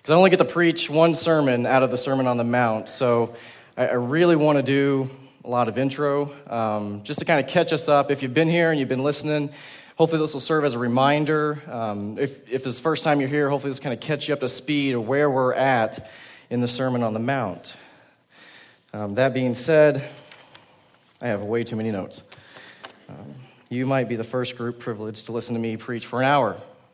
because I only get to preach one sermon out of the Sermon on the Mount, so I really want to do a lot of intro, just to kind of catch us up. If you've been here and you've been listening, hopefully this will serve as a reminder. If this is the first time you're here, hopefully this kind of catch you up to speed of where we're at in the Sermon on the Mount. That being said, I have way too many notes. You might be the first group privileged to listen to me preach for an hour.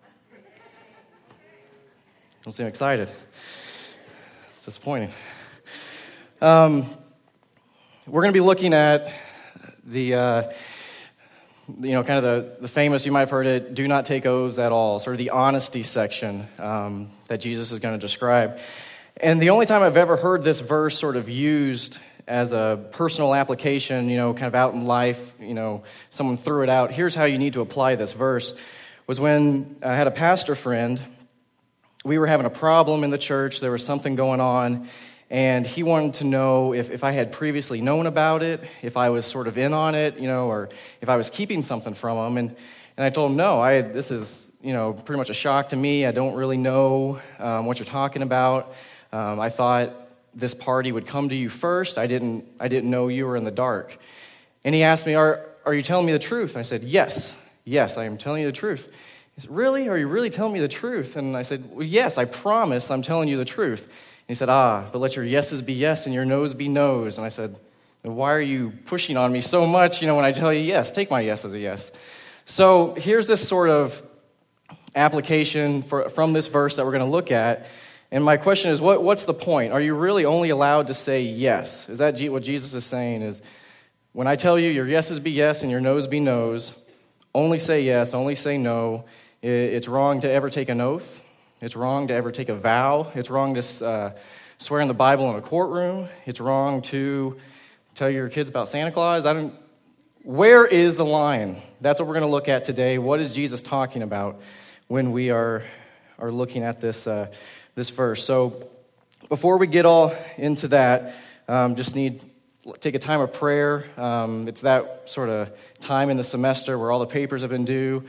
Don't seem excited. It's disappointing. We're going to be looking at the, kind of the famous, you might have heard it, do not take oaths at all, sort of the honesty section that Jesus is going to describe. And the only time I've ever heard this verse sort of used as a personal application, kind of out in life, someone threw it out, here's how you need to apply this verse, was when I had a pastor friend. We were having a problem in the church. There was something going on, and he wanted to know if I had previously known about it, if I was sort of in on it, or if I was keeping something from him. And I told him, no, this is, pretty much a shock to me. I don't really know what you're talking about. I thought this party would come to you first. I didn't know you were in the dark. And he asked me, are you telling me the truth? And I said, yes, I am telling you the truth. He said, really? Are you really telling me the truth? And I said, well, yes, I promise I'm telling you the truth. And he said, but let your yeses be yes and your noes be noes. And I said, why are you pushing on me so much, when I tell you yes? Take my yes as a yes. So here's this sort of application from this verse that we're going to look at. And my question is, what's the point? Are you really only allowed to say yes? Is that what Jesus is saying? Is when I tell you your yeses be yes and your noes be noes, only say yes, only say no. It's wrong to ever take an oath. It's wrong to ever take a vow. It's wrong to swear in the Bible in a courtroom. It's wrong to tell your kids about Santa Claus. Where is the line? That's what we're going to look at today. What is Jesus talking about when we are looking at this verse? So before we get all into that, just take a time of prayer. It's that sort of time in the semester where all the papers have been due.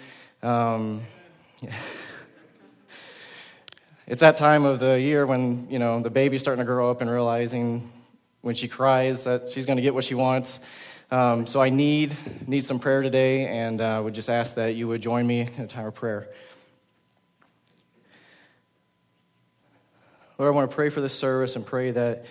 It's that time of the year when, the baby's starting to grow up and realizing when she cries that she's going to get what she wants. So I need some prayer today, and would just ask that you would join me in a time of prayer. Lord, I want to pray for this service and pray that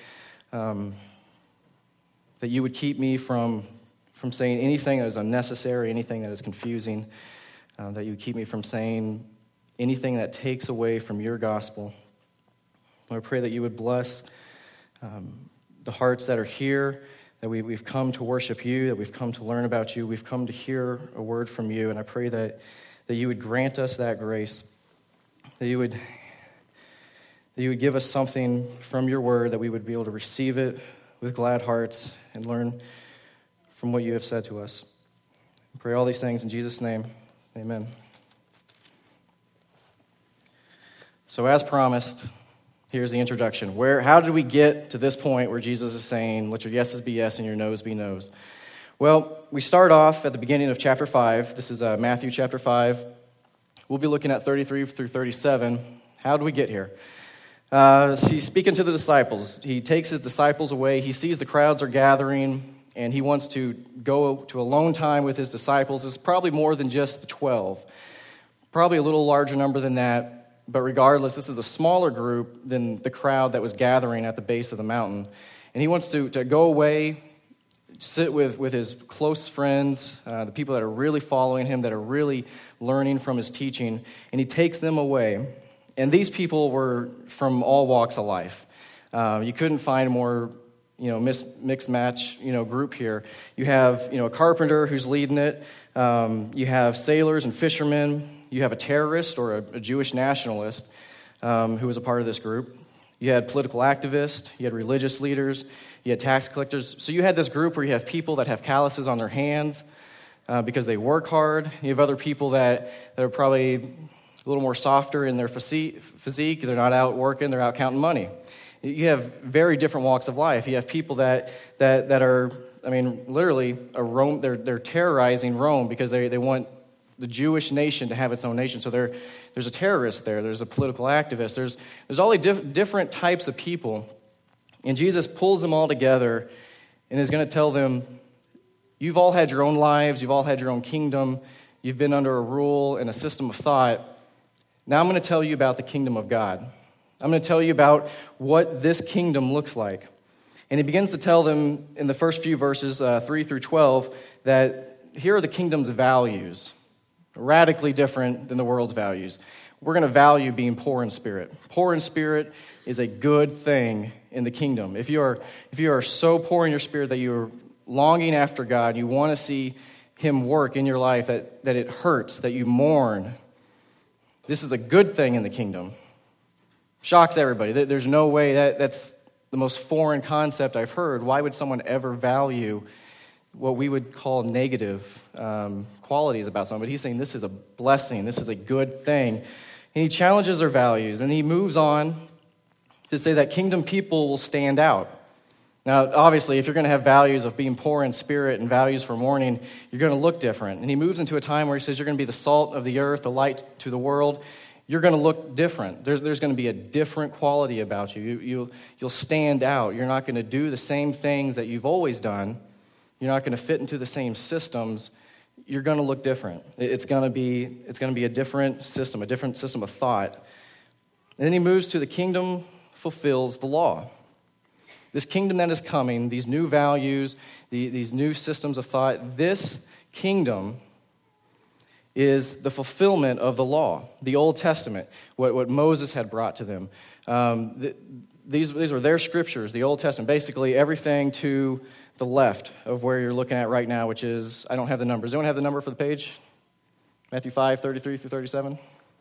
that you would keep me from saying anything that is unnecessary, anything that is confusing, that you would keep me from saying anything that takes away from your gospel. Lord, I pray that you would bless the hearts that are here, that we've come to worship you, that we've come to learn about you, we've come to hear a word from you, and I pray that you would grant us that grace, that you would give us something from your word, that we would be able to receive it with glad hearts and learn from what you have said to us. I pray all these things in Jesus' name. Amen. So as promised, here's the introduction. How did we get to this point where Jesus is saying, let your yeses be yes and your noes be noes? Well, we start off at the beginning of chapter 5. This is Matthew chapter 5. We'll be looking at 33 through 37. How do we get here? He's speaking to the disciples. He takes his disciples away. He sees the crowds are gathering, and he wants to go to alone time with his disciples. It's probably more than just the 12. Probably a little larger number than that. But regardless, this is a smaller group than the crowd that was gathering at the base of the mountain. And he wants to go away, sit with his close friends, the people that are really following him, that are really learning from his teaching, and he takes them away. And these people were from all walks of life. You couldn't find a more, mixed match, group here. You have, a carpenter who's leading it. You have sailors and fishermen. You have a terrorist or a Jewish nationalist who was a part of this group. You had political activists. You had religious leaders. You had tax collectors. So you had this group where you have people that have calluses on their hands because they work hard. You have other people that are probably a little more softer in their physique. They're not out working. They're out counting money. You have very different walks of life. You have people that are, literally, Rome. They're terrorizing Rome because they want the Jewish nation to have its own nation. So there's a terrorist there. There's a political activist. There's all these different types of people. And Jesus pulls them all together and is going to tell them, you've all had your own lives. You've all had your own kingdom. You've been under a rule and a system of thought. Now I'm going to tell you about the kingdom of God. I'm going to tell you about what this kingdom looks like. And he begins to tell them in the first few verses, 3 through 12, that here are the kingdom's values, radically different than the world's values. We're going to value being poor in spirit. Poor in spirit is a good thing in the kingdom. If you are so poor in your spirit that you're longing after God, you want to see him work in your life, that it hurts, that you mourn, this is a good thing in the kingdom. Shocks everybody. There's no way that's the most foreign concept I've heard. Why would someone ever value what we would call negative qualities about someone? But he's saying this is a blessing. This is a good thing. And he challenges their values. And he moves on to say that kingdom people will stand out. Now, obviously, if you're going to have values of being poor in spirit and values for mourning, you're going to look different. And he moves into a time where he says you're going to be the salt of the earth, the light to the world. You're going to look different. There's going to be a different quality about you. You'll stand out. You're not going to do the same things that you've always done. You're not going to fit into the same systems. You're going to look different. It's going to be a different system of thought. And then he moves to the kingdom fulfills the law. This kingdom that is coming, these new values, these new systems of thought, this kingdom is the fulfillment of the law, the Old Testament, what Moses had brought to them. These were their scriptures, the Old Testament, basically everything to the left of where you're looking at right now, which is, I don't have the numbers. Does anyone have the number for the page? Matthew 5, 33 through 37?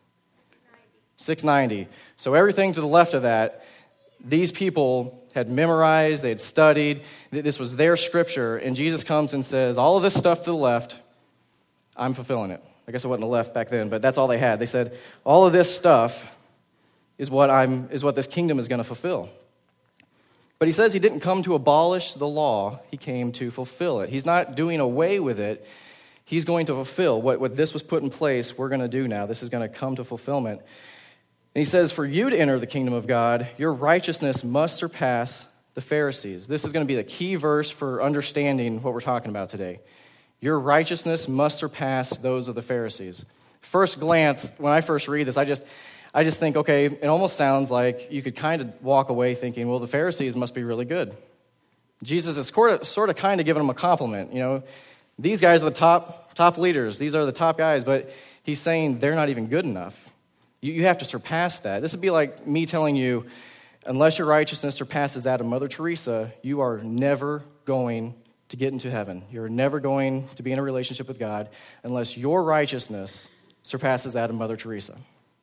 690. So everything to the left of that, these people had memorized, they had studied, this was their scripture, and Jesus comes and says, all of this stuff to the left, I'm fulfilling it. I guess it wasn't the left back then, but that's all they had. They said, all of this stuff is what this kingdom is going to fulfill. But he says he didn't come to abolish the law, he came to fulfill it. He's not doing away with it. He's going to fulfill what this was put in place, we're going to do now. This is going to come to fulfillment. And he says, for you to enter the kingdom of God, your righteousness must surpass the Pharisees. This is going to be the key verse for understanding what we're talking about today. Your righteousness must surpass those of the Pharisees. First glance, when I first read this, I just think, okay, it almost sounds like you could kind of walk away thinking, well, the Pharisees must be really good. Jesus is sort of kind of giving them a compliment. You know, these guys are the top leaders. These are the top guys, but he's saying they're not even good enough. You have to surpass that. This would be like me telling you, unless your righteousness surpasses that of Mother Teresa, you are never going to get into heaven. You're never going to be in a relationship with God unless your righteousness surpasses that of Mother Teresa.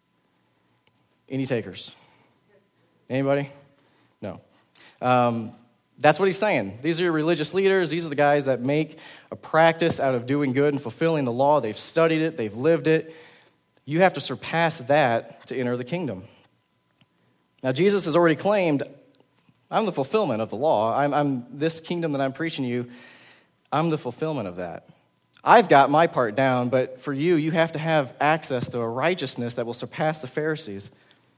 Any takers? Anybody? No. That's what he's saying. These are your religious leaders. These are the guys that make a practice out of doing good and fulfilling the law. They've studied it. They've lived it. You have to surpass that to enter the kingdom. Now, Jesus has already claimed, I'm the fulfillment of the law. I'm this kingdom that I'm preaching to you, I'm the fulfillment of that. I've got my part down, but for you, you have to have access to a righteousness that will surpass the Pharisees.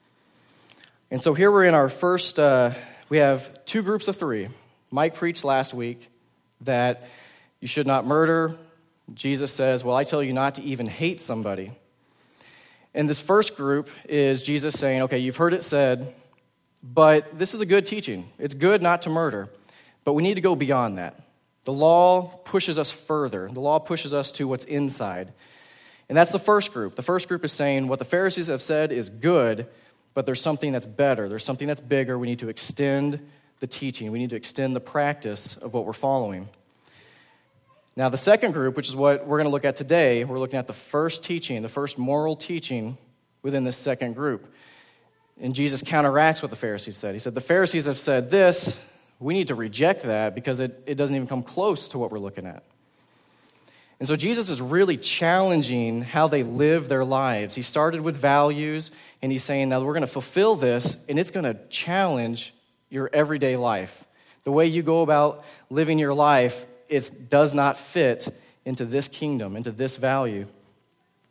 And so here we're in our first, we have two groups of three. Mike preached last week that you should not murder. Jesus says, well, I tell you not to even hate somebody. And this first group is Jesus saying, okay, you've heard it said, but this is a good teaching. It's good not to murder, but we need to go beyond that. The law pushes us further. The law pushes us to what's inside. And that's the first group. The first group is saying what the Pharisees have said is good, but there's something that's better. There's something that's bigger. We need to extend the teaching. We need to extend the practice of what we're following. Now, the second group, which is what we're going to look at today, we're looking at the first teaching, the first moral teaching within this second group. And Jesus counteracts what the Pharisees said. He said, the Pharisees have said this, we need to reject that because it doesn't even come close to what we're looking at. And so Jesus is really challenging how they live their lives. He started with values, and he's saying, now we're going to fulfill this, and it's going to challenge your everyday life. The way you go about living your life, it does not fit into this kingdom, into this value.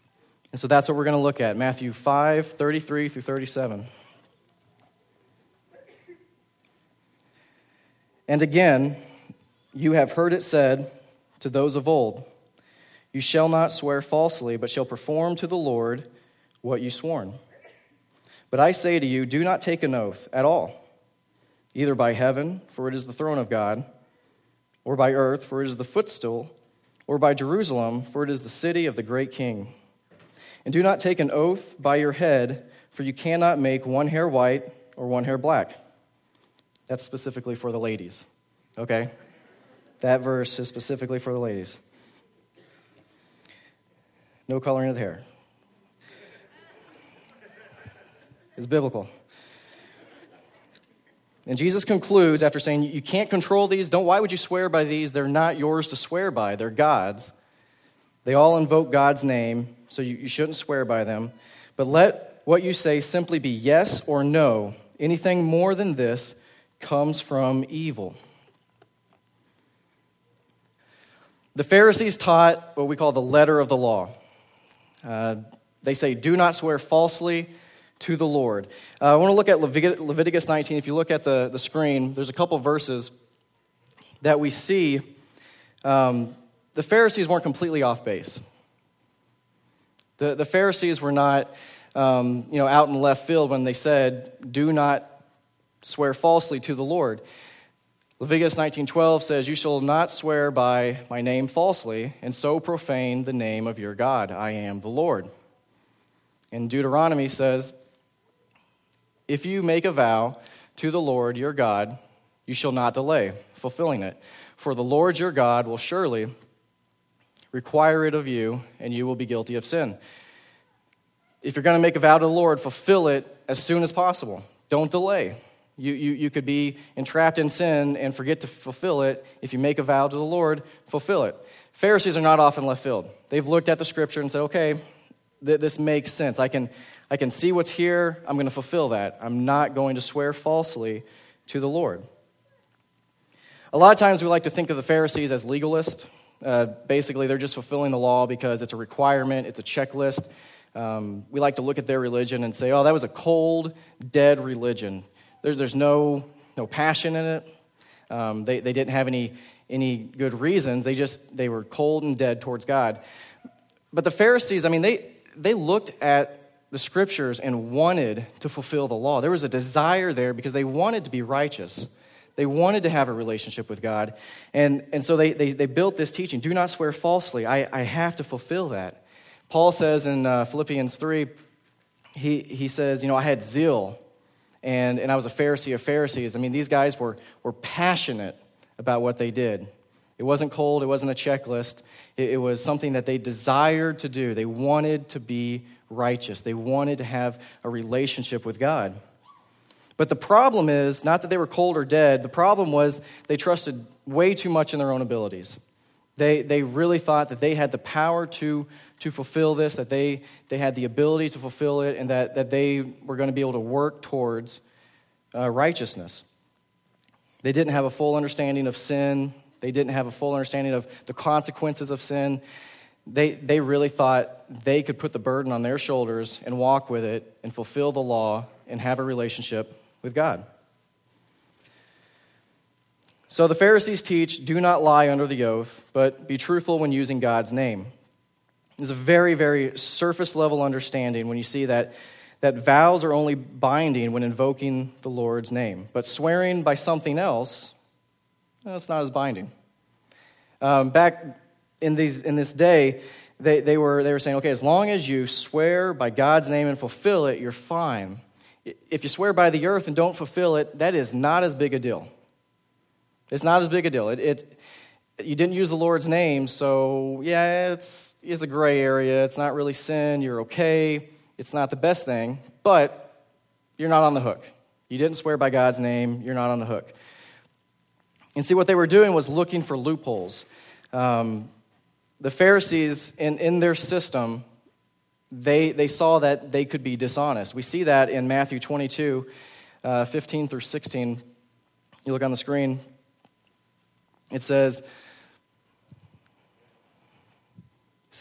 And so that's what we're going to look at, Matthew 5:33 through 37. And again, you have heard it said to those of old, you shall not swear falsely, but shall perform to the Lord what you sworn. But I say to you, do not take an oath at all, either by heaven, for it is the throne of God, or by earth, for it is the footstool, or by Jerusalem, for it is the city of the great King. And do not take an oath by your head, for you cannot make one hair white or one hair black. That's specifically for the ladies, okay? That verse is specifically for the ladies. No coloring of the hair. It's biblical. And Jesus concludes after saying, you can't control these. Why would you swear by these? They're not yours to swear by. They're God's. They all invoke God's name, so you shouldn't swear by them. But let what you say simply be yes or no. Anything more than this comes from evil. The Pharisees taught what we call the letter of the law. They say, do not swear falsely to the Lord. I want to look at Leviticus 19. If you look at the screen, there's a couple verses that we see. The Pharisees weren't completely off base. The Pharisees were not out in left field when they said, do not swear falsely to the Lord. Leviticus 19:12 says, you shall not swear by my name falsely, and so profane the name of your God. I am the Lord. And Deuteronomy says, if you make a vow to the Lord your God, you shall not delay fulfilling it. For the Lord your God will surely require it of you, and you will be guilty of sin. If you're going to make a vow to the Lord, fulfill it as soon as possible. Don't delay. You could be entrapped in sin and forget to fulfill it. If you make a vow to the Lord, fulfill it. Pharisees are not off in left field. They've looked at the scripture and said, okay, this makes sense. I can see what's here. I'm going to fulfill that. I'm not going to swear falsely to the Lord. A lot of times we like to think of the Pharisees as legalists. Basically, they're just fulfilling the law because it's a requirement, it's a checklist. We like to look at their religion and say, oh, that was a cold, dead religion. There's no passion in it. They didn't have any good reasons. They were cold and dead towards God. But the Pharisees, they looked at the scriptures and wanted to fulfill the law. There was a desire there because they wanted to be righteous. They wanted to have a relationship with God. And so they built this teaching, do not swear falsely. I have to fulfill that. Paul says in Philippians 3, he says, I had zeal, and I was a Pharisee of Pharisees. These guys were passionate about what they did. It wasn't cold. It wasn't a checklist. It was something that they desired to do. They wanted to be righteous. They wanted to have a relationship with God. But the problem is not that they were cold or dead. The problem was they trusted way too much in their own abilities. They really thought that they had the power to fulfill this, that they had the ability to fulfill it, and that they were going to be able to work towards righteousness. They didn't have a full understanding of sin. They didn't have a full understanding of the consequences of sin. They really thought they could put the burden on their shoulders and walk with it and fulfill the law and have a relationship with God. So the Pharisees teach, do not lie under the oath, but be truthful when using God's name. It's a very, very surface level understanding when you see that vows are only binding when invoking the Lord's name. But swearing by something else, it's not as binding. Back in this day, they were saying, okay, as long as you swear by God's name and fulfill it, you're fine. If you swear by the earth and don't fulfill it, that is not as big a deal. It's not as big a deal. You didn't use the Lord's name, so yeah, it's a gray area. It's not really sin. You're okay. It's not the best thing, but you're not on the hook. You didn't swear by God's name. You're not on the hook. And see, what they were doing was looking for loopholes. The Pharisees, in their system, they saw that they could be dishonest. We see that in Matthew 22, 15 through 16. You look on the screen. It says,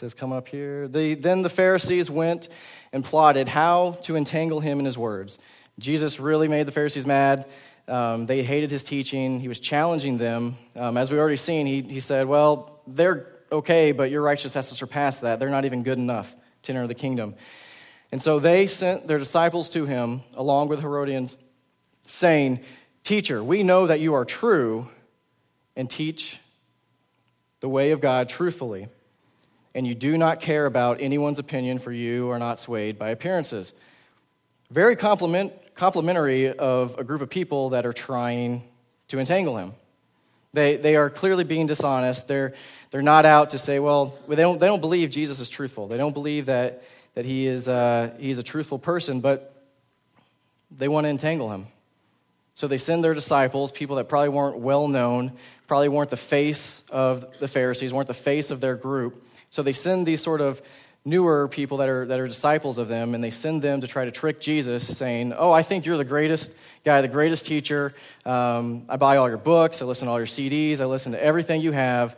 says, come up here. Then the Pharisees went and plotted how to entangle him in his words. Jesus really made the Pharisees mad. They hated his teaching. He was challenging them. As we've already seen, he said, well, they're okay, but your righteousness has to surpass that. They're not even good enough to enter the kingdom. And so they sent their disciples to him, along with Herodians, saying, Teacher, we know that you are true and teach the way of God truthfully, and you do not care about anyone's opinion, for you are not swayed by appearances. Very complimentary of a group of people that are trying to entangle him. They are clearly being dishonest. They're not out to say, well, they don't believe Jesus is truthful. They don't believe that he's a truthful person, but they want to entangle him. So they send their disciples, people that probably weren't well known, probably weren't the face of the Pharisees, weren't the face of their group. So they send these sort of newer people that are disciples of them, and they send them to try to trick Jesus, saying, oh, I think you're the greatest guy, the greatest teacher. I buy all your books, I listen to all your CDs, I listen to everything you have.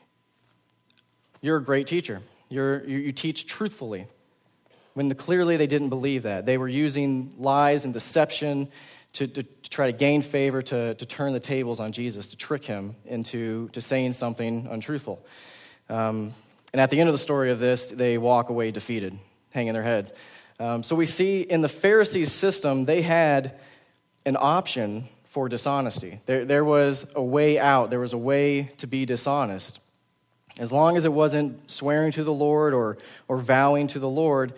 You're a great teacher. You teach truthfully. When clearly they didn't believe that. They were using lies and deception to try to gain favor, to turn the tables on Jesus, to trick him into saying something untruthful. And at the end of the story of this, they walk away defeated, hanging their heads. So we see in the Pharisees' system, they had an option for dishonesty. There was a way out. There was a way to be dishonest. As long as it wasn't swearing to the Lord or vowing to the Lord,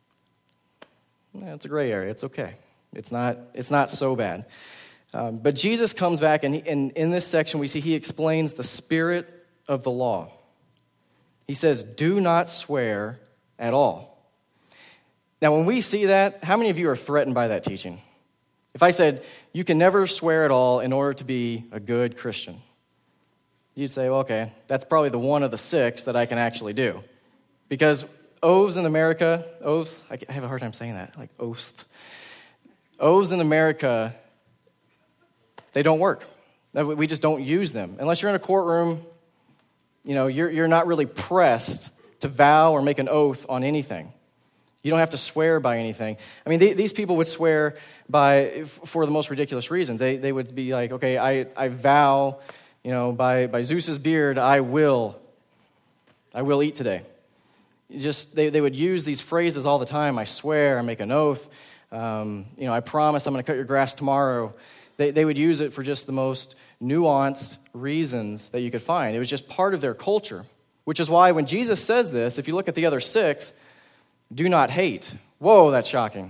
it's a gray area. It's okay. It's not so bad. But Jesus comes back, and in this section we see he explains the spirit of the law. He says, do not swear at all. Now, when we see that, how many of you are threatened by that teaching? If I said, you can never swear at all in order to be a good Christian, you'd say, well, okay, that's probably the one of the 6 that I can actually do. Because oaths in America, I have a hard time saying that, like oaths. Oaths in America, they don't work. We just don't use them. Unless you're in a courtroom, you're not really pressed to vow or make an oath on anything. You don't have to swear by anything. I mean, these people would swear for the most ridiculous reasons. They would be like, okay, I vow, by Zeus's beard, I will eat today. They would use these phrases all the time. I swear, I make an oath. I promise I'm going to cut your grass tomorrow. They would use it for just the most nuanced reasons that you could find. It was just part of their culture, which is why when Jesus says this, if you look at the other 6, do not hate. Whoa, that's shocking.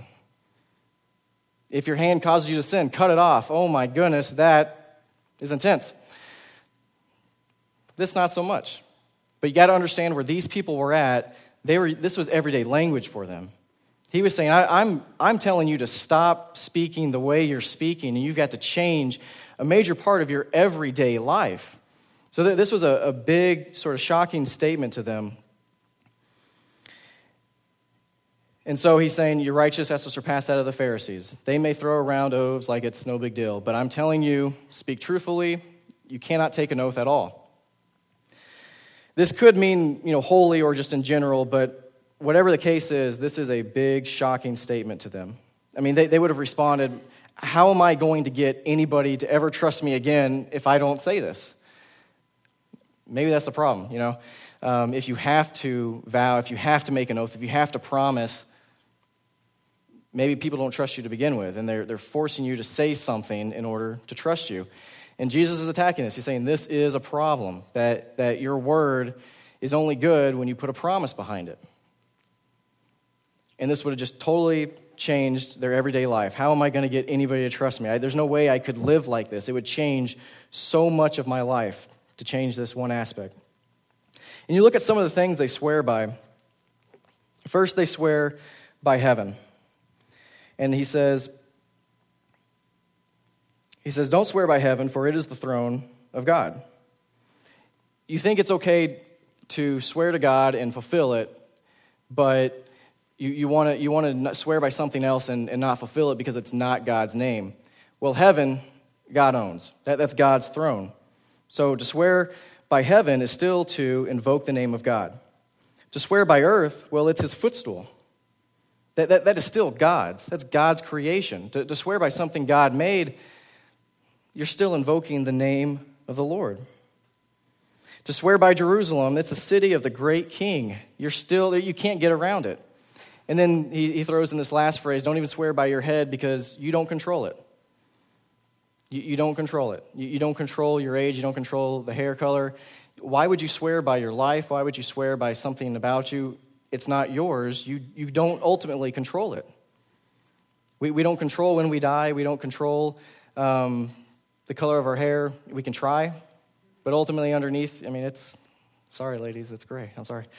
If your hand causes you to sin, cut it off. Oh my goodness, that is intense. This not so much. But you got to understand where these people were at. This was everyday language for them. He was saying, I'm telling you to stop speaking the way you're speaking, and you've got to change a major part of your everyday life. So this was a big, sort of shocking statement to them. And so he's saying, your righteousness has to surpass that of the Pharisees. They may throw around oaths like it's no big deal, but I'm telling you, speak truthfully. You cannot take an oath at all. This could mean, holy or just in general, but whatever the case is, this is a big, shocking statement to them. I mean, they would have responded, how am I going to get anybody to ever trust me again if I don't say this? Maybe that's the problem, If you have to vow, if you have to make an oath, if you have to promise, maybe people don't trust you to begin with, and they're forcing you to say something in order to trust you. And Jesus is attacking this. He's saying this is a problem, that your word is only good when you put a promise behind it. And this would have just totally changed their everyday life. How am I going to get anybody to trust me? There's no way I could live like this. It would change so much of my life to change this one aspect. And you look at some of the things they swear by. First, they swear by heaven. And he says, don't swear by heaven, for it is the throne of God. You think it's okay to swear to God and fulfill it, but you want to swear by something else and not fulfill it because it's not God's name. Well, heaven, God owns. That's God's throne. So to swear by heaven is still to invoke the name of God. To swear by earth, well, it's his footstool. That is still God's. That's God's creation. To swear by something God made, you're still invoking the name of the Lord. To swear by Jerusalem, it's the city of the great king. You can't get around it. And then he throws in this last phrase, don't even swear by your head because you don't control it. You don't control it. You don't control your age. You don't control the hair color. Why would you swear by your life? Why would you swear by something about you? It's not yours. You don't ultimately control it. We don't control when we die. We don't control the color of our hair. We can try, but ultimately underneath, sorry ladies, it's gray. I'm sorry.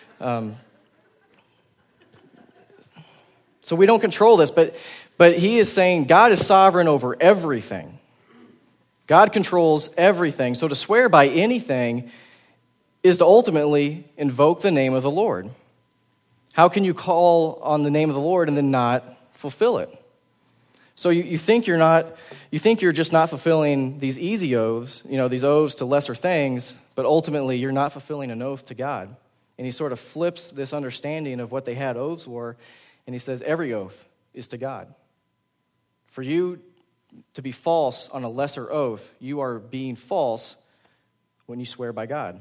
So we don't control this, but he is saying God is sovereign over everything. God controls everything. So to swear by anything is to ultimately invoke the name of the Lord. How can you call on the name of the Lord and then not fulfill it? So you think you're just not fulfilling these easy oaths, these oaths to lesser things, but ultimately you're not fulfilling an oath to God. And he sort of flips this understanding of what they had oaths were, and he says every oath is to God. For you to be false on a lesser oath, you are being false when you swear by God.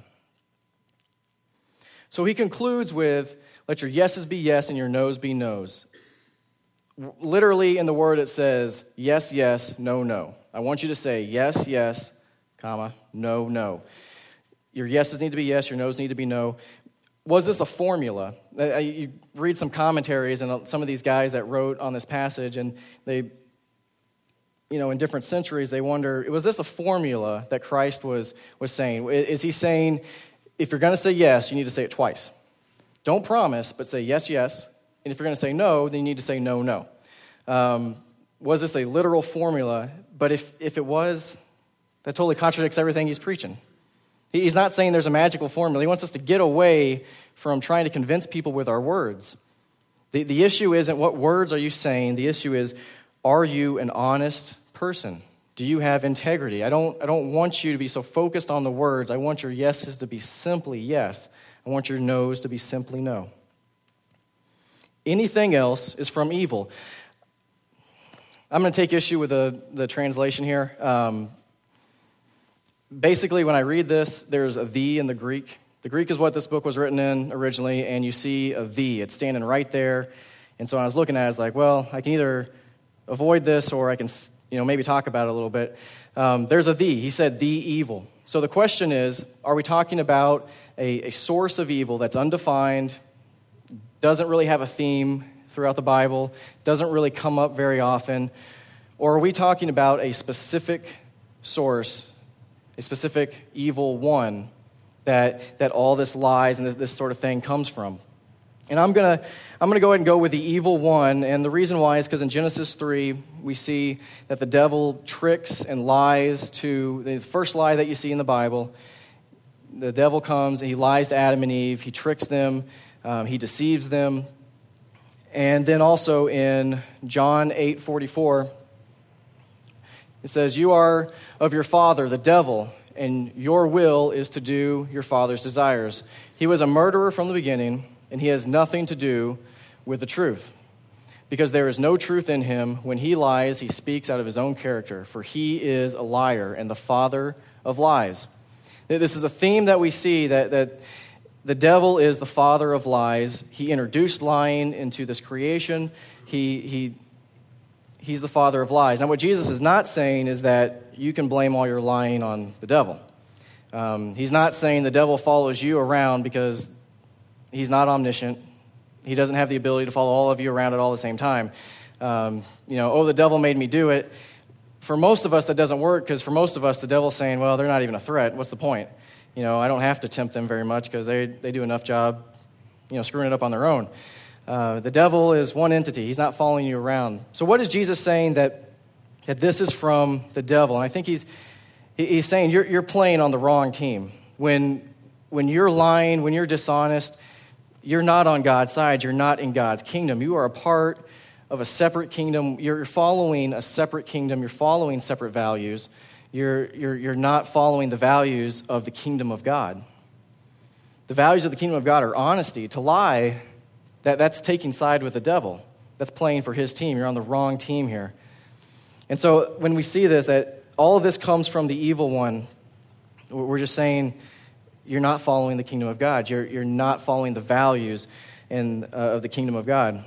So he concludes with, let your yeses be yes and your noes be noes. Literally in the word it says, yes, yes, no, no. I want you to say yes, yes, comma, no, no. Your yeses need to be yes, your noes need to be no. Was this a formula? You read some commentaries and some of these guys that wrote on this passage, and they, in different centuries, they wonder, was this a formula that Christ was saying? Is he saying, if you're going to say yes, you need to say it twice? Don't promise, but say yes, yes. And if you're going to say no, then you need to say no, no. Was this a literal formula? But if it was, that totally contradicts everything he's preaching. He's not saying there's a magical formula. He wants us to get away from trying to convince people with our words. The issue isn't what words are you saying. The issue is, are you an honest person? Do you have integrity? I don't want you to be so focused on the words. I want your yeses to be simply yes. I want your no's to be simply no. Anything else is from evil. I'm going to take issue with the translation here. Basically, when I read this, there's a "the" in the Greek. The Greek is what this book was written in originally, and you see a "the." It's standing right there. And so when I was looking at it, I was like, well, I can either avoid this or I can maybe talk about it a little bit. There's a "the." He said, "the evil." So the question is, are we talking about a source of evil that's undefined, doesn't really have a theme throughout the Bible, doesn't really come up very often, or are we talking about a specific source, a specific evil one that all this lies and this sort of thing comes from? And I'm gonna go ahead and go with the evil one, and the reason why is because in Genesis 3, we see that the devil tricks and lies to, the first lie that you see in the Bible, the devil comes and he lies to Adam and Eve, he tricks them, he deceives them. And then also in John 8:44, it says, you are of your father, the devil, and your will is to do your father's desires. He was a murderer from the beginning, and he has nothing to do with the truth, because there is no truth in him. When he lies, he speaks out of his own character, for he is a liar and the father of lies. This is a theme that we see, that the devil is the father of lies. He introduced lying into this creation. He's the father of lies. Now, what Jesus is not saying is that you can blame all your lying on the devil. He's not saying the devil follows you around because he's not omniscient. He doesn't have the ability to follow all of you around at all the same time. The devil made me do it. For most of us, that doesn't work, because for most of us, the devil's saying, well, they're not even a threat. What's the point? I don't have to tempt them very much because they do enough job, screwing it up on their own. The devil is one entity. He's not following you around. So what is Jesus saying that this is from the devil? And I think he's saying you're playing on the wrong team. When you're lying, when you're dishonest, you're not on God's side. You're not in God's kingdom. You are a part of a separate kingdom. You're following a separate kingdom. You're following separate values. You're not following the values of the kingdom of God. The values of the kingdom of God are honesty. To lie, that's taking side with the devil. That's playing for his team. You're on the wrong team here. And so when we see this, that all of this comes from the evil one, we're just saying you're not following the kingdom of God. You're not following the values of the kingdom of God.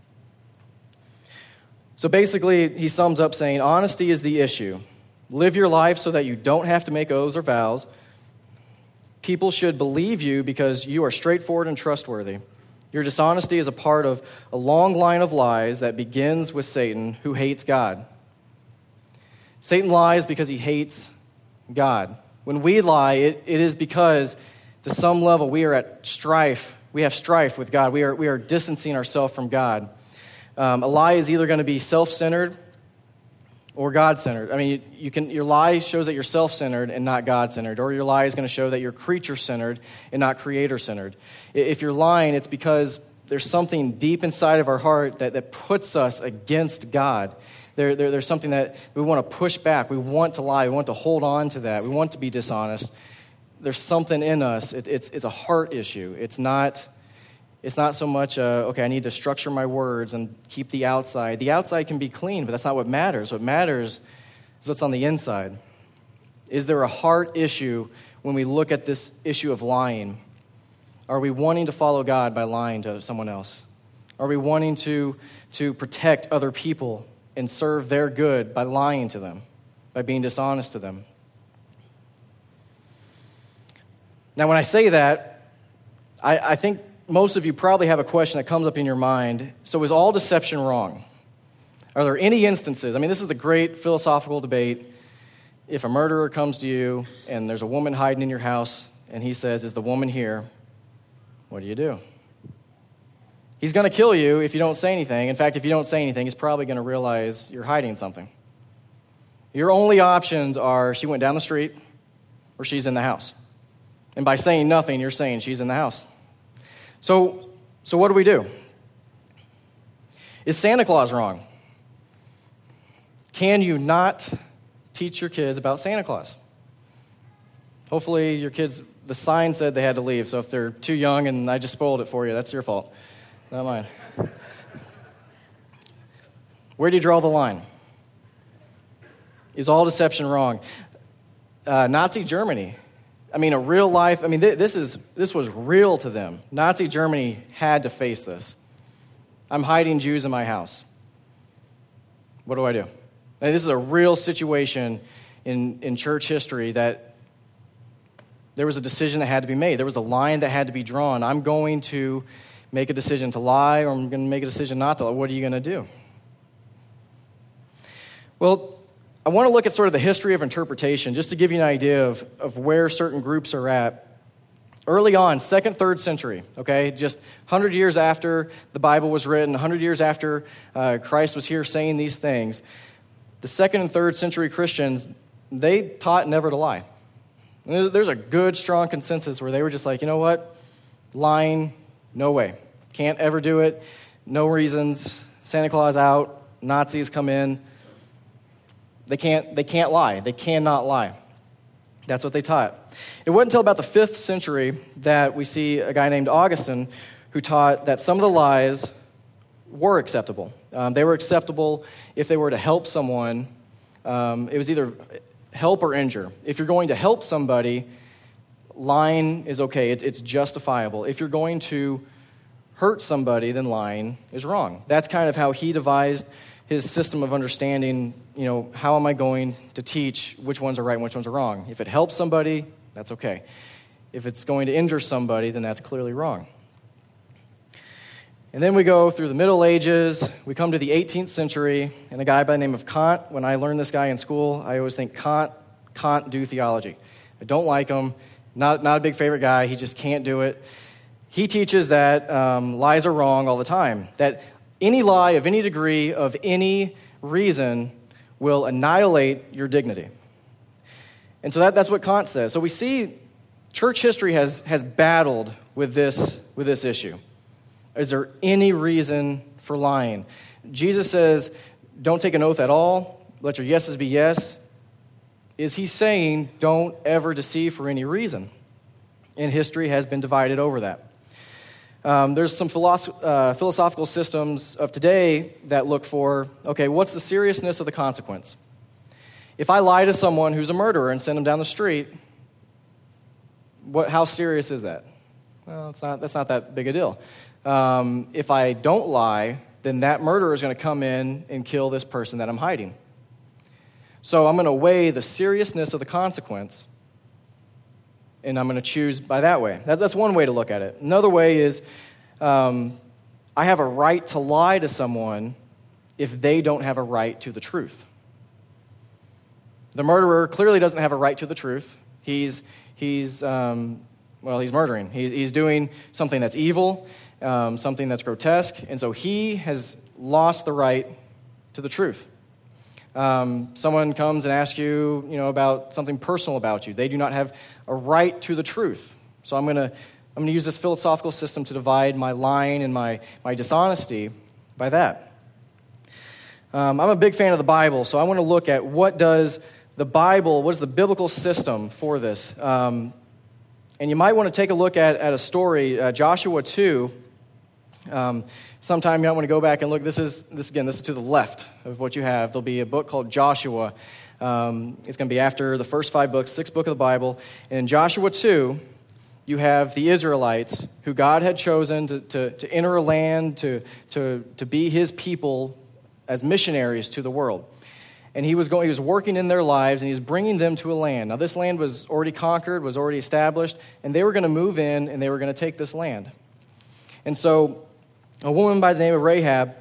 So basically, he sums up saying, honesty is the issue. Live your life so that you don't have to make oaths or vows. People should believe you because you are straightforward and trustworthy. Your dishonesty is a part of a long line of lies that begins with Satan, who hates God. Satan lies because he hates God. When we lie, it is because, to some level, we are at strife. We have strife with God. We are distancing ourselves from God. A lie is either going to be self-centered or God-centered. I mean, your lie shows that you're self-centered and not God-centered, or your lie is going to show that you're creature-centered and not creator-centered. If you're lying, it's because there's something deep inside of our heart that puts us against God. There's something that we want to push back. We want to lie. We want to hold on to that. We want to be dishonest. There's something in us. It's a heart issue. It's not so much, okay, I need to structure my words and keep the outside. The outside can be clean, but that's not what matters. What matters is what's on the inside. Is there a heart issue when we look at this issue of lying? Are we wanting to follow God by lying to someone else? Are we wanting to protect other people and serve their good by lying to them, by being dishonest to them? Now, when I say that, I think most of you probably have a question that comes up in your mind. So is all deception wrong? Are there any instances? I mean, this is the great philosophical debate. If a murderer comes to you and there's a woman hiding in your house and he says, is the woman here? What do? He's going to kill you if you don't say anything. In fact, if you don't say anything, he's probably going to realize you're hiding something. Your only options are she went down the street or she's in the house. And by saying nothing, you're saying she's in the house. So what do we do? Is Santa Claus wrong? Can you not teach your kids about Santa Claus? Hopefully your kids, the sign said they had to leave, so if they're too young and I just spoiled it for you, that's your fault, not mine. Where do you draw the line? Is all deception wrong? Nazi Germany. I mean, this was real to them. Nazi Germany had to face this. I'm hiding Jews in my house. What do I do? And this is a real situation in church history that there was a decision that had to be made. There was a line that had to be drawn. I'm going to make a decision to lie, or I'm going to make a decision not to lie. What are you going to do? Well, I want to look at sort of the history of interpretation just to give you an idea of where certain groups are at. Early on, 2nd, 3rd century, okay, just 100 years after the Bible was written, 100 years after Christ was here saying these things, the 2nd and 3rd century Christians, they taught never to lie. And there's a good, strong consensus where they were just like, you know what? Lying, no way. Can't ever do it. No reasons. Santa Claus out. Nazis come in. They can't lie. They cannot lie. That's what they taught. It wasn't until about the 5th century that we see a guy named Augustine who taught that some of the lies were acceptable. They were acceptable if they were to help someone. It was either help or injure. If you're going to help somebody, lying is okay. It's justifiable. If you're going to hurt somebody, then lying is wrong. That's kind of how he devised his system of understanding, how am I going to teach which ones are right and which ones are wrong? If it helps somebody, that's okay. If it's going to injure somebody, then that's clearly wrong. And then we go through the Middle Ages, we come to the 18th century, and a guy by the name of Kant. When I learned this guy in school, I always think Kant do theology. I don't like him, not a big favorite guy, he just can't do it. He teaches that lies are wrong all the time, that any lie of any degree, of any reason, will annihilate your dignity. And so that's what Kant says. So we see church history has battled with this issue. Is there any reason for lying? Jesus says, don't take an oath at all. Let your yeses be yes. Is he saying, don't ever deceive for any reason? in history has been divided over that. There's some philosophical systems of today that look for, okay, what's the seriousness of the consequence? If I lie to someone who's a murderer and send them down the street, how serious is that? Well, that's not that big a deal. If I don't lie, then that murderer is going to come in and kill this person that I'm hiding. So I'm going to weigh the seriousness of the consequence, and I'm going to choose by that way. That's one way to look at it. Another way is I have a right to lie to someone if they don't have a right to the truth. The murderer clearly doesn't have a right to the truth. He's murdering. He's doing something that's evil, something that's grotesque, and so he has lost the right to the truth. Someone comes and asks you, about something personal about you. They do not have a right to the truth. So I'm going to use this philosophical system to divide my lying and my dishonesty by that. I'm a big fan of the Bible, so I want to look at what is the biblical system for this. And you might want to take a look at a story, Joshua 2. Sometime you might want to go back and look. This is to the left of what you have. There'll be a book called Joshua. It's going to be after the first 5 books, 6th book of the Bible. And in Joshua 2, you have the Israelites who God had chosen to enter a land, to be his people as missionaries to the world. And he was working in their lives, and he's bringing them to a land. Now, this land was already conquered, was already established, and they were going to move in, and they were going to take this land. And so a woman by the name of Rahab,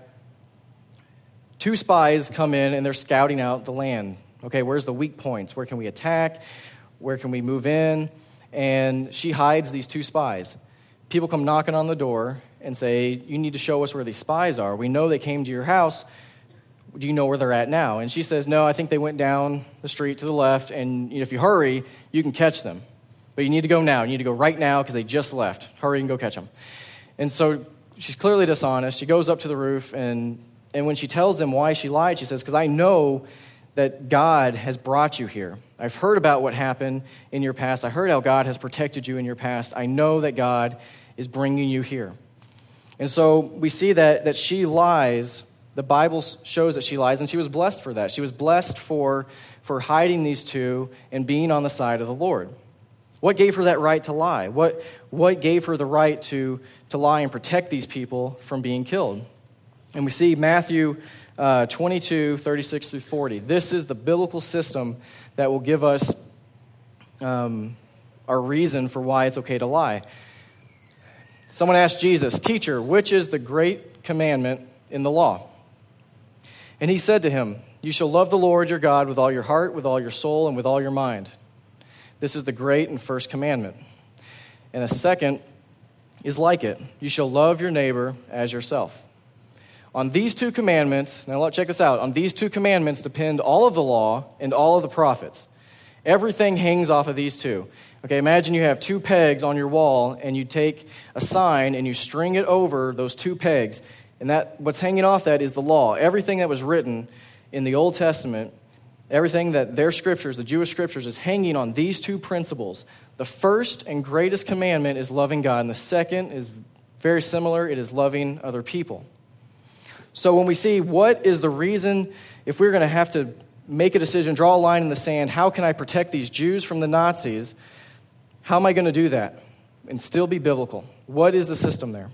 2 spies come in, and they're scouting out the land. Okay, where's the weak points? Where can we attack? Where can we move in? And she hides these 2 spies. People come knocking on the door and say, you need to show us where these spies are. We know they came to your house. Do you know where they're at now? And she says, no, I think they went down the street to the left, and if you hurry, you can catch them. But you need to go now. You need to go right now because they just left. Hurry and go catch them. And so she's clearly dishonest. She goes up to the roof, and when she tells them why she lied, she says, because I know that God has brought you here. I've heard about what happened in your past. I heard how God has protected you in your past. I know that God is bringing you here. And so we see that she lies. The Bible shows that she lies, and she was blessed for that. She was blessed for hiding these 2 and being on the side of the Lord. What gave her that right to lie? What gave her the right to lie and protect these people from being killed? And we see Matthew 22, 36 through 40. This is the biblical system that will give us our reason for why it's okay to lie. Someone asked Jesus, "Teacher, which is the great commandment in the law?" And he said to him, "You shall love the Lord your God with all your heart, with all your soul, and with all your mind. This is the great and first commandment. And the second is like it. You shall love your neighbor as yourself. On these 2 commandments," now check this out, "on these 2 commandments depend all of the law and all of the prophets." Everything hangs off of these 2. Okay, imagine you have 2 pegs on your wall, and you take a sign and you string it over those 2 pegs. And what's hanging off that is the law. Everything that was written in the Old Testament, everything that their scriptures, the Jewish scriptures, is hanging on these 2 principles. The first and greatest commandment is loving God, and the second is very similar. It is loving other people. So when we see what is the reason, if we're going to have to make a decision, draw a line in the sand, how can I protect these Jews from the Nazis? How am I going to do that and still be biblical? What is the system there?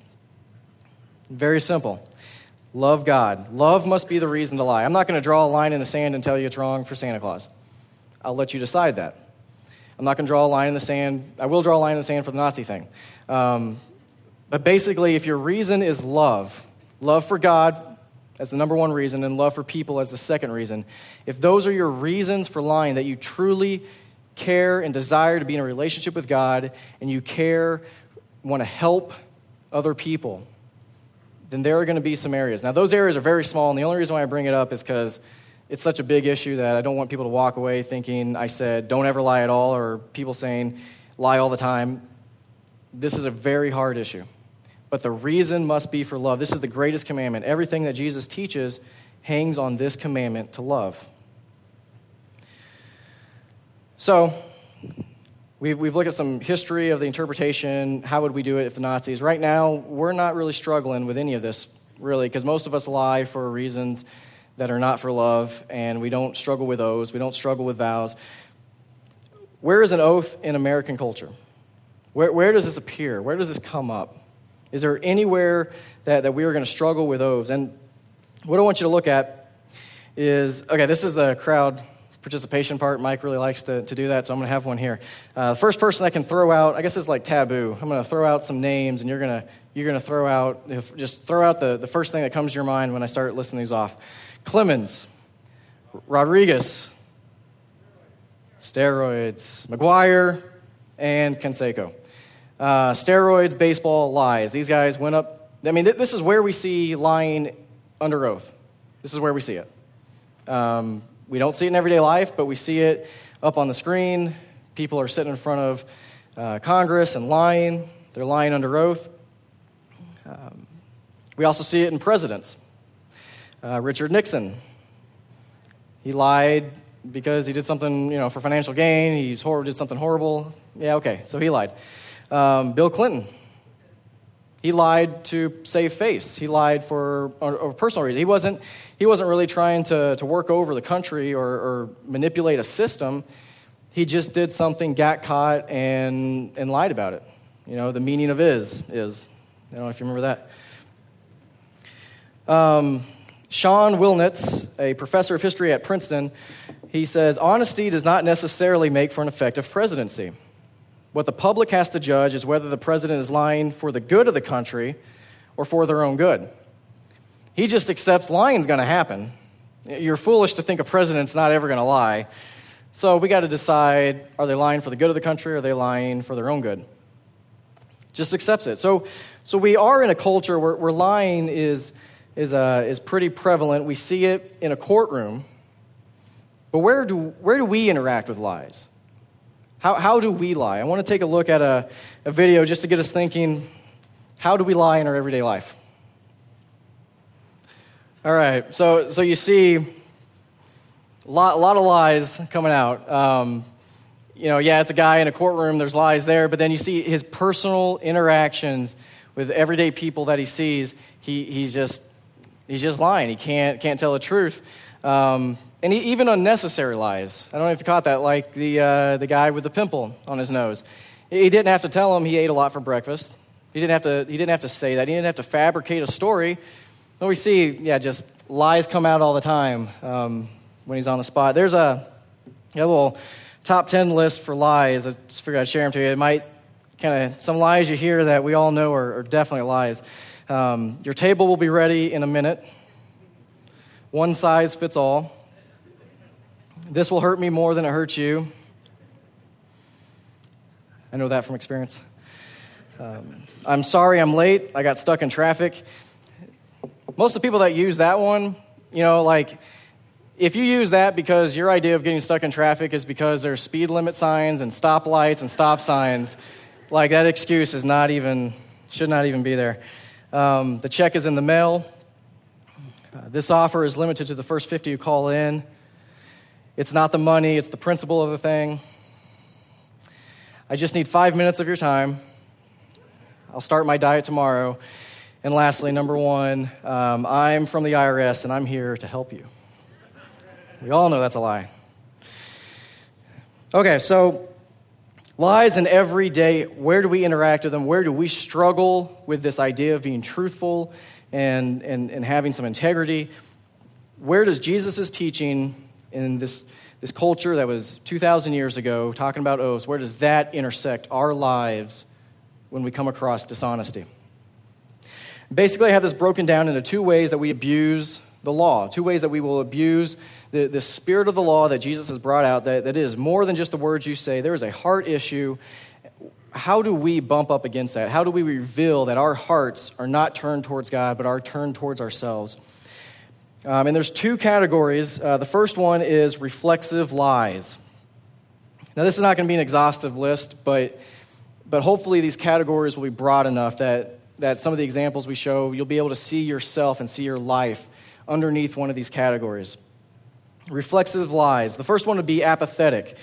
Very simple. Love God. Love must be the reason to lie. I'm not going to draw a line in the sand and tell you it's wrong for Santa Claus. I'll let you decide that. I'm not going to draw a line in the sand. I will draw a line in the sand for the Nazi thing. But basically, if your reason is love for God as the number 1 reason, and love for people as the second reason, if those are your reasons for lying, that you truly care and desire to be in a relationship with God, and you want to help other people, then there are going to be some areas. Now, those areas are very small, and the only reason why I bring it up is because it's such a big issue that I don't want people to walk away thinking I said don't ever lie at all, or people saying lie all the time. This is a very hard issue. But the reason must be for love. This is the greatest commandment. Everything that Jesus teaches hangs on this commandment to love. So, We've looked at some history of the interpretation. How would we do it if the Nazis? Right now, we're not really struggling with any of this, really, because most of us lie for reasons that are not for love, and we don't struggle with oaths. We don't struggle with vows. Where is an oath in American culture? Where does this appear? Where does this come up? Is there anywhere that we are going to struggle with oaths? And what I want you to look at is, okay, this is the crowd participation part. Mike really likes to do that, so I'm going to have one here. The first person that can throw out, I guess it's like taboo. I'm going to throw out some names, and you're going to throw out, just throw out the first thing that comes to your mind when I start listing these off. Clemens, Rodriguez, steroids, McGuire, and Canseco. Steroids, baseball, lies. These guys went up. I mean, this is where we see lying under oath. This is where we see it. We don't see it in everyday life, but we see it up on the screen. People are sitting in front of Congress and lying. They're lying under oath. We also see it in presidents. Richard Nixon, he lied because he did something, for financial gain. He did something horrible. Yeah, okay, so he lied. Bill Clinton, he lied to save face. He lied for personal reasons. He wasn't really trying to work over the country or manipulate a system. He just did something, got caught, and lied about it. The meaning of is. I don't know if you remember that. Sean Wilnitz, a professor of history at Princeton, he says, honesty does not necessarily make for an effective presidency. What the public has to judge is whether the president is lying for the good of the country or for their own good. He just accepts lying's going to happen. You're foolish to think a president's not ever going to lie. So we got to decide, are they lying for the good of the country or are they lying for their own good? Just accepts it. So we are in a culture where lying is pretty prevalent. We see it in a courtroom. But where do we interact with lies? How do we lie? I want to take a look at a video just to get us thinking, how do we lie in our everyday life? All right, so you see a lot of lies coming out. It's a guy in a courtroom, there's lies there, but then you see his personal interactions with everyday people that he sees. He's just lying. He can't tell the truth. And even unnecessary lies. I don't know if you caught that, like the guy with the pimple on his nose. He didn't have to tell him he ate a lot for breakfast. He didn't have to say that. He didn't have to fabricate a story. But we see, just lies come out all the time when he's on the spot. There's a little top 10 list for lies. I just figured I'd share them to you. It might some lies you hear that we all know are definitely lies. Your table will be ready in a minute. One size fits all. This will hurt me more than it hurts you. I know that from experience. I'm sorry I'm late. I got stuck in traffic. Most of the people that use that one, if you use that because your idea of getting stuck in traffic is because there's speed limit signs and stoplights and stop signs, that excuse should not even be there. The check is in the mail. This offer is limited to the first 50 who call in. It's not the money, it's the principle of the thing. I just need 5 minutes of your time. I'll start my diet tomorrow. And lastly, number one, I'm from the IRS and I'm here to help you. We all know that's a lie. Okay, so lies in every day, where do we interact with them? Where do we struggle with this idea of being truthful and having some integrity? Where does Jesus' teaching in this culture that was 2,000 years ago, talking about oaths, where does that intersect our lives when we come across dishonesty? Basically, I have this broken down into two ways that we abuse the law, two ways that we will abuse the spirit of the law that Jesus has brought out, that is more than just the words you say. There is a heart issue. How do we bump up against that? How do we reveal that our hearts are not turned towards God, but are turned towards ourselves? And there's two categories. The first one is reflexive lies. Now, this is not going to be an exhaustive list, but hopefully these categories will be broad enough that some of the examples we show, you'll be able to see yourself and see your life underneath one of these categories. Reflexive lies. The first one would be apathetic.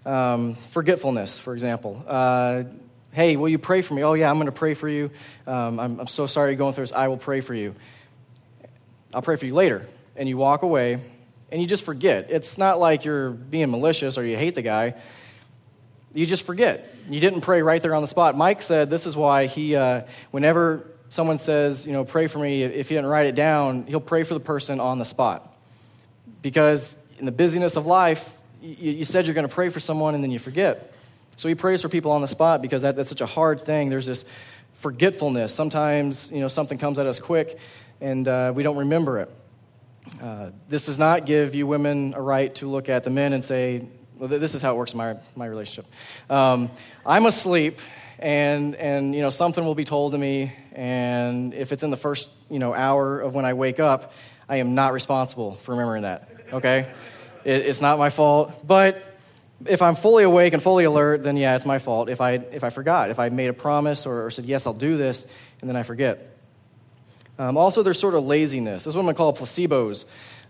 Forgetfulness, for example. Hey, will you pray for me? Oh, yeah, I'm going to pray for you. I'm so sorry you're going through this. I will pray for you. I'll pray for you later. And you walk away, and you just forget. It's not like you're being malicious or you hate the guy. You just forget. You didn't pray right there on the spot. Mike said this is why he, whenever someone says, pray for me, if he didn't write it down, he'll pray for the person on the spot. Because in the busyness of life, you said you're going to pray for someone and then you forget. So he prays for people on the spot because that's such a hard thing. There's this forgetfulness. Sometimes, something comes at us quick and we don't remember it. This does not give you women a right to look at the men and say, well, this is how it works in my relationship. I'm asleep, and something will be told to me, and if it's in the first hour of when I wake up, I am not responsible for remembering that. Okay, it's not my fault. But if I'm fully awake and fully alert, then yeah, it's my fault. If I forgot, if I made a promise or said yes, I'll do this, and then I forget. Also, there's sort of laziness. This is what I'm going to call placebos.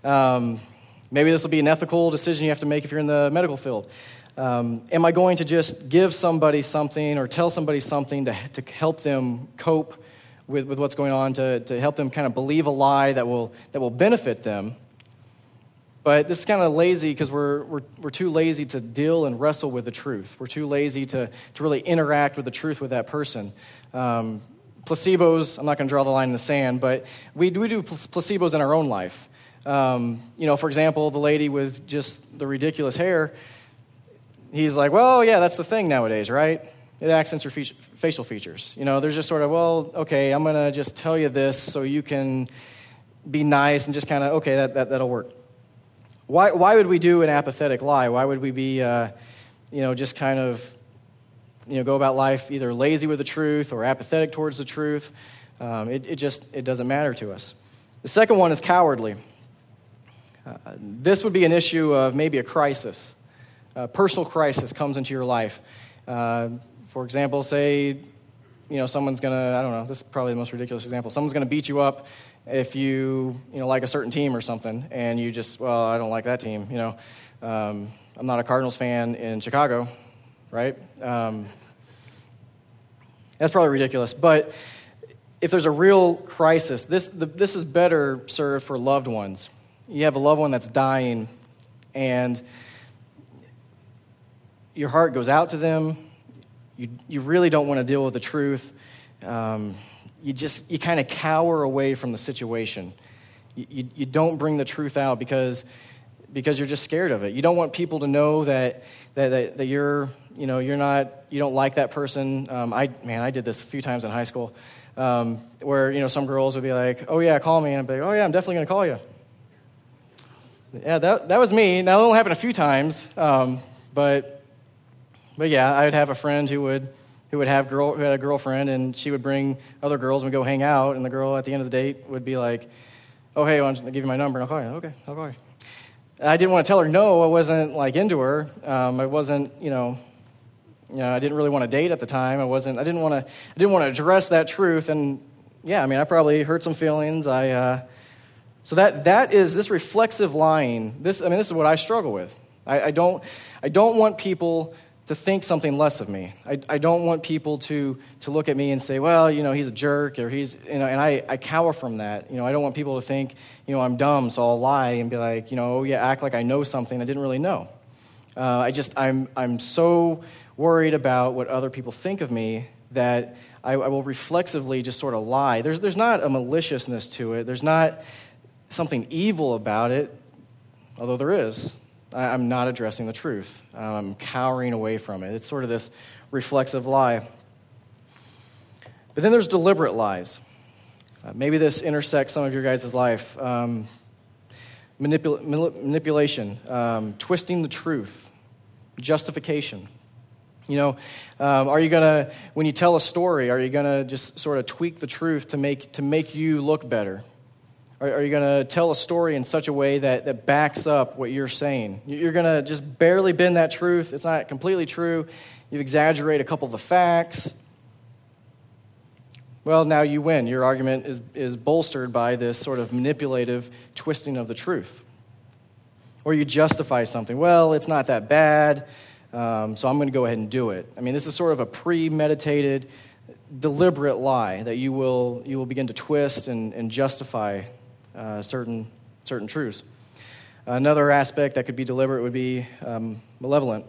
Maybe this will be an ethical decision you have to make if you're in the medical field. Am I going to just give somebody something or tell somebody something to help them cope with what's going on, to help them kind of believe a lie that will benefit them? But this is kind of lazy because we're too lazy to deal and wrestle with the truth. We're too lazy to really interact with the truth with that person. Placebos, I'm not going to draw the line in the sand, but we do placebos in our own life. For example, the lady with just the ridiculous hair, he's like, well, yeah, that's the thing nowadays, right? It accents your facial features. There's just sort of, well, okay, I'm going to just tell you this so you can be nice and just kind of, okay, that'll work. Why would we do an apathetic lie? Why would we be, just kind of, go about life either lazy with the truth or apathetic towards the truth? It doesn't matter to us. The second one is cowardly. This would be an issue of maybe a crisis. A personal crisis comes into your life. For example, say, someone's going to, I don't know, this is probably the most ridiculous example. Someone's going to beat you up if you like a certain team or something, and you just, well, I don't like that team, I'm not a Cardinals fan in Chicago, right? That's probably ridiculous. But if there's a real crisis, this is better served for loved ones. You have a loved one that's dying, and your heart goes out to them. You really don't want to deal with the truth. You kind of cower away from the situation. You don't bring the truth out because you're just scared of it. You don't want people to know that you're you don't like that person. I did this a few times in high school, where some girls would be like, oh yeah, call me, and I'd be like, oh yeah, I'm definitely going to call you. Yeah, that was me. Now, it only happened a few times, but yeah, I would have a friend who had a girlfriend, and she would bring other girls, and we'd go hang out, and the girl at the end of the date would be like, oh, hey, I'll give you my number, and I'll call you. Okay, I'll call you. I didn't want to tell her no. I wasn't, into her. I wasn't, I didn't really want to date at the time. I didn't want to address that truth, and yeah, I probably hurt some feelings. So that is this reflexive lying. This is what I struggle with. I don't want people to think something less of me. I don't want people to look at me and say, well, he's a jerk, or he's, and I cower from that. I don't want people to think, I'm dumb, so I'll lie and be like, oh yeah, act like I know something I didn't really know. I'm so worried about what other people think of me that I will reflexively just sort of lie. There's not a maliciousness to it. There's not something evil about it, although there is. I'm not addressing the truth. I'm cowering away from it. It's sort of this reflexive lie. But then there's deliberate lies. Maybe this intersects some of your guys' life. Manipulation, twisting the truth, justification. Are you gonna, when you tell a story, are you gonna just sort of tweak the truth to make you look better? Are you going to tell a story in such a way that backs up what you're saying? You're going to just barely bend that truth. It's not completely true. You exaggerate a couple of the facts. Well, now you win. Your argument is bolstered by this sort of manipulative twisting of the truth. Or you justify something. Well, it's not that bad. so I'm going to go ahead and do it. I mean, this is sort of a premeditated, deliberate lie that you will begin to twist and justify certain truths. Another aspect that could be deliberate would be malevolent.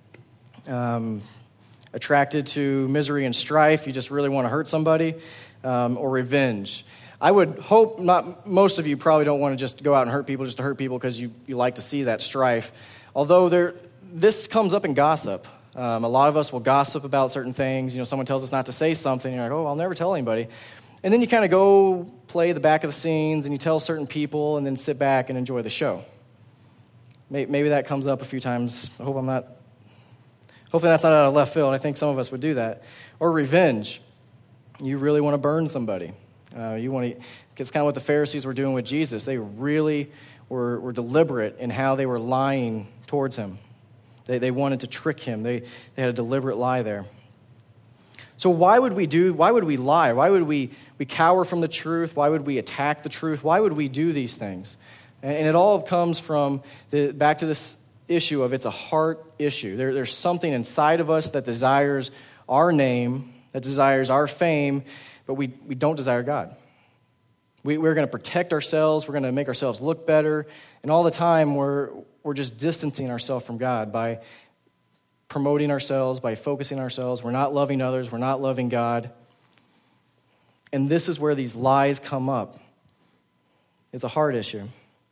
Attracted to misery and strife, you just really want to hurt somebody, or revenge. I would hope most of you probably don't want to just go out and hurt people just to hurt people because you like to see that strife. Although this comes up in gossip. A lot of us will gossip about certain things. Someone tells us not to say something, and you're like, oh, I'll never tell anybody. And then you kind of go play the back of the scenes, and you tell certain people, and then sit back and enjoy the show. Maybe that comes up a few times. Hopefully that's not out of left field. I think some of us would do that. Or revenge. You really want to burn somebody. It's kind of what the Pharisees were doing with Jesus. They really were deliberate in how they were lying towards him. They wanted to trick him. They had a deliberate lie there. So why would we lie? Why would we cower from the truth? Why would we attack the truth? Why would we do these things? And it all comes from back to this issue of it's a heart issue. There's something inside of us that desires our name, that desires our fame, but we don't desire God. We're going to protect ourselves. We're going to make ourselves look better. And all the time, we're just distancing ourselves from God by promoting ourselves, by focusing ourselves. We're not loving others. We're not loving God. And this is where these lies come up. It's a heart issue.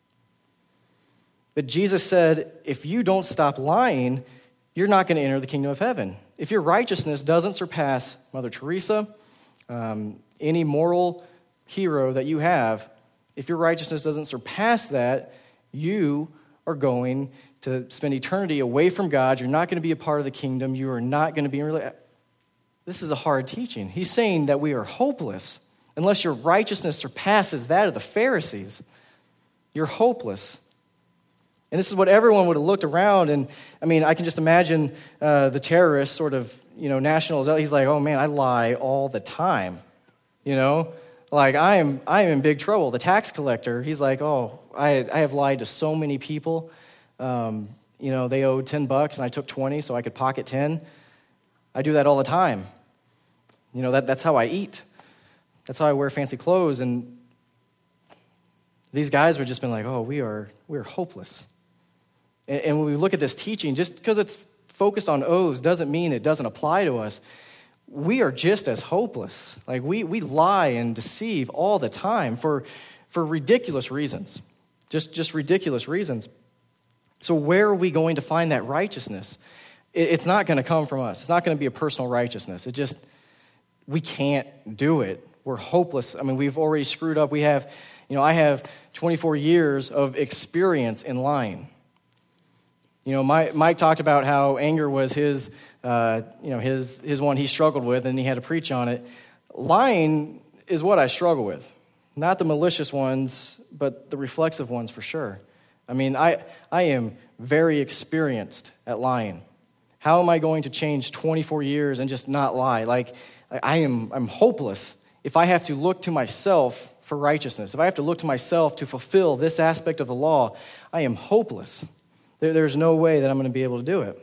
But Jesus said, if you don't stop lying, you're not going to enter the kingdom of heaven. If your righteousness doesn't surpass Mother Teresa, any moral hero that you have, if your righteousness doesn't surpass that, you are going to spend eternity away from God. You're not going to be a part of the kingdom. You are not going to be in relationship. This is a hard teaching. He's saying that we are hopeless unless your righteousness surpasses that of the Pharisees. You're hopeless. And this is what everyone would have looked around, and I can just imagine the terrorist sort of, nationals. He's like, oh man, I lie all the time, like I am in big trouble. The tax collector, he's like, oh, I have lied to so many people. They owed $10 and I took 20 so I could pocket 10. I do that all the time. That's how I eat. That's how I wear fancy clothes. And these guys would just been like, oh, we're hopeless. And when we look at this teaching, just because it's focused on oaths doesn't mean it doesn't apply to us. We are just as hopeless. Like we lie and deceive all the time for ridiculous reasons. Just ridiculous reasons. So where are we going to find that righteousness? It's not going to come from us. It's not going to be a personal righteousness. We can't do it. We're hopeless. We've already screwed up. I have 24 years of experience in lying. Mike talked about how anger was his one he struggled with, and he had to preach on it. Lying is what I struggle with. Not the malicious ones, but the reflexive ones for sure. I am very experienced at lying. How am I going to change 24 years and just not lie? Like, I'm hopeless if I have to look to myself for righteousness. If I have to look to myself to fulfill this aspect of the law, I am hopeless. There's no way that I'm going to be able to do it.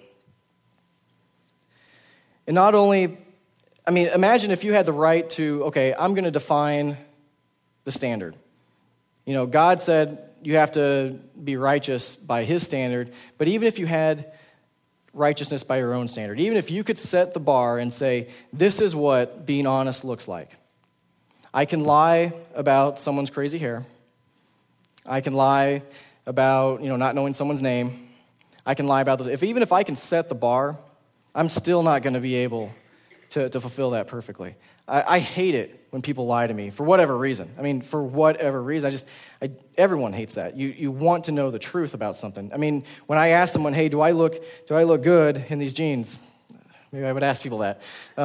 And not only, imagine if you had the right to, okay, I'm going to define the standard. God said you have to be righteous by his standard, but even if you had righteousness by your own standard, even if you could set the bar and say, this is what being honest looks like. I can lie about someone's crazy hair. I can lie about, not knowing someone's name. I can lie about even if I can set the bar, I'm still not going to be able to fulfill that perfectly. I hate it when people lie to me for whatever reason. For whatever reason, everyone hates that. You want to know the truth about something. When I ask someone, hey, do I look good in these jeans? Maybe I would ask people that.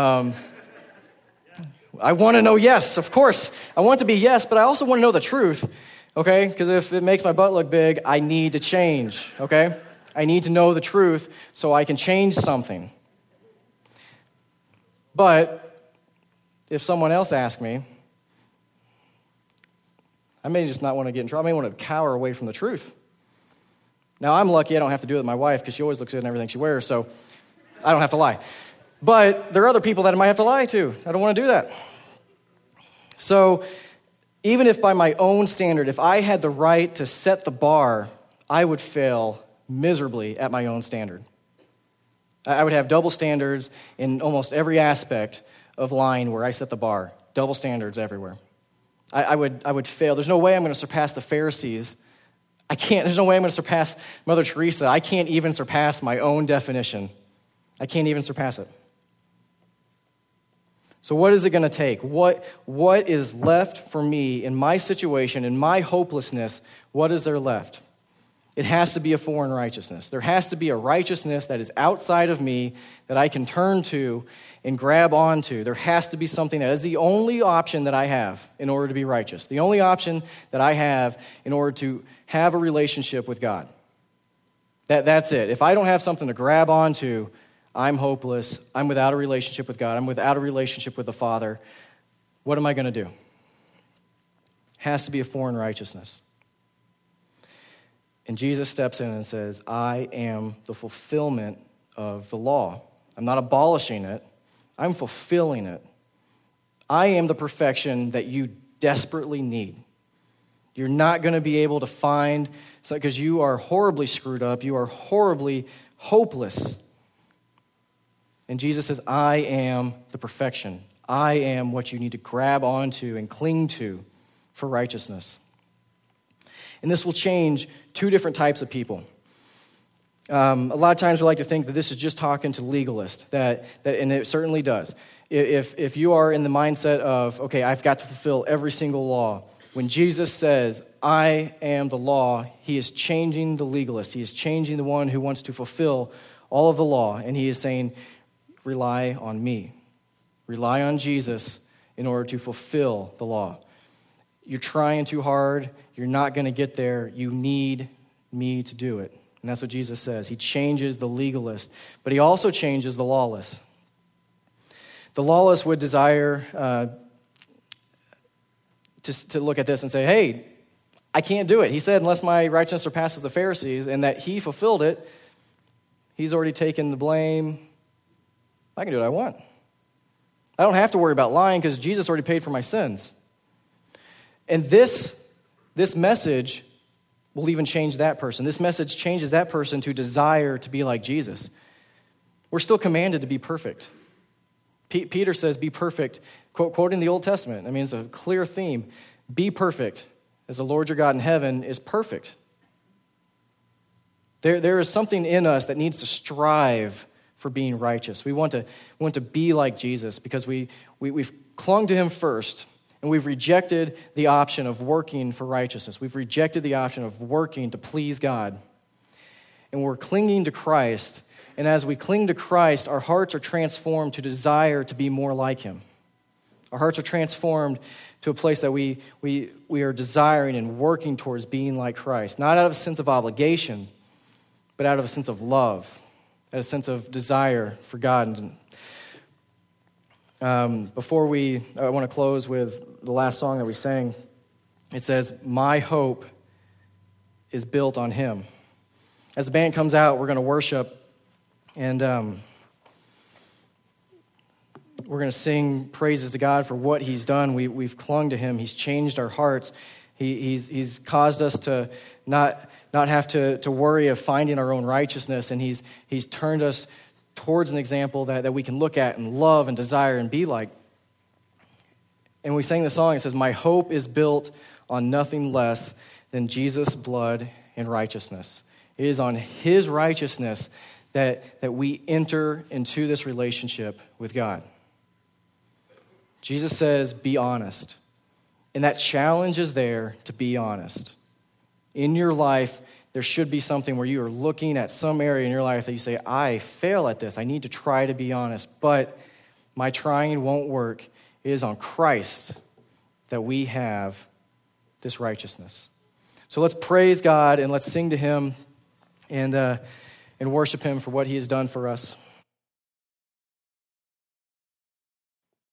I want to know yes, of course. I want to be yes, but I also want to know the truth, okay? Because if it makes my butt look big, I need to change, okay? I need to know the truth so I can change something. But if someone else asks me, I may just not want to get in trouble. I may want to cower away from the truth. Now, I'm lucky I don't have to do it with my wife because she always looks good in everything she wears, so I don't have to lie. But there are other people that I might have to lie to. I don't want to do that. So even if by my own standard, if I had the right to set the bar, I would fail miserably at my own standard. I would have double standards in almost every aspect of lying where I set the bar. Double standards everywhere. I would fail. There's no way I'm going to surpass the Pharisees. I can't. There's no way I'm going to surpass Mother Teresa. I can't even surpass my own definition. I can't even surpass it. So what is it going to take? What is left for me in my situation, in my hopelessness? What is there left? It has to be a foreign righteousness. There has to be a righteousness that is outside of me that I can turn to and grab onto. There has to be something that is the only option that I have in order to be righteous. The only option that I have in order to have a relationship with God. That's it. If I don't have something to grab onto, I'm hopeless. I'm without a relationship with God. I'm without a relationship with the Father. What am I going to do? Has to be a foreign righteousness. And Jesus steps in and says, I am the fulfillment of the law. I'm not abolishing it. I'm fulfilling it. I am the perfection that you desperately need. You're not going to be able to find, because you are horribly screwed up. You are horribly hopeless. And Jesus says, I am the perfection. I am what you need to grab onto and cling to for righteousness. And this will change two different types of people. A lot of times we like to think that this is just talking to legalists, that and it certainly does. If you are in the mindset of, okay, I've got to fulfill every single law, when Jesus says, I am the law, he is changing the legalist. He is changing the one who wants to fulfill all of the law, and he is saying, rely on me. Rely on Jesus in order to fulfill the law. You're trying too hard. You're not going to get there. You need me to do it. And that's what Jesus says. He changes the legalist, but he also changes the lawless. The lawless would desire to look at this and say, hey, I can't do it. He said, unless my righteousness surpasses the Pharisees, and that he fulfilled it, he's already taken the blame. I can do what I want. I don't have to worry about lying because Jesus already paid for my sins. And this message will even change that person. This message changes that person to desire to be like Jesus. We're still commanded to be perfect. Peter says, be perfect, quoting the Old Testament. I mean, it's a clear theme. Be perfect as the Lord your God in heaven is perfect. There is something in us that needs to strive for being righteous. We want to be like Jesus because we've clung to him first. And we've rejected the option of working for righteousness. We've rejected the option of working to please God. And we're clinging to Christ. And as we cling to Christ, our hearts are transformed to desire to be more like him. Our hearts are transformed to a place that we are desiring and working towards being like Christ. Not out of a sense of obligation, but out of a sense of love, out of a sense of desire for God. I want to close with the last song that we sang. It says, my hope is built on him. As the band comes out, we're going to worship, and we're going to sing praises to God for what he's done. We've clung to him. He's changed our hearts. He's caused us to not have to worry of finding our own righteousness, and he's turned us towards an example that we can look at and love and desire and be like. And we sang the song, it says, my hope is built on nothing less than Jesus' blood and righteousness. It is on his righteousness that we enter into this relationship with God. Jesus says, be honest. And that challenge is there to be honest. In your life, there should be something where you are looking at some area in your life that you say, I fail at this. I need to try to be honest, but my trying won't work. It is on Christ that we have this righteousness. So let's praise God and let's sing to him and worship him for what he has done for us.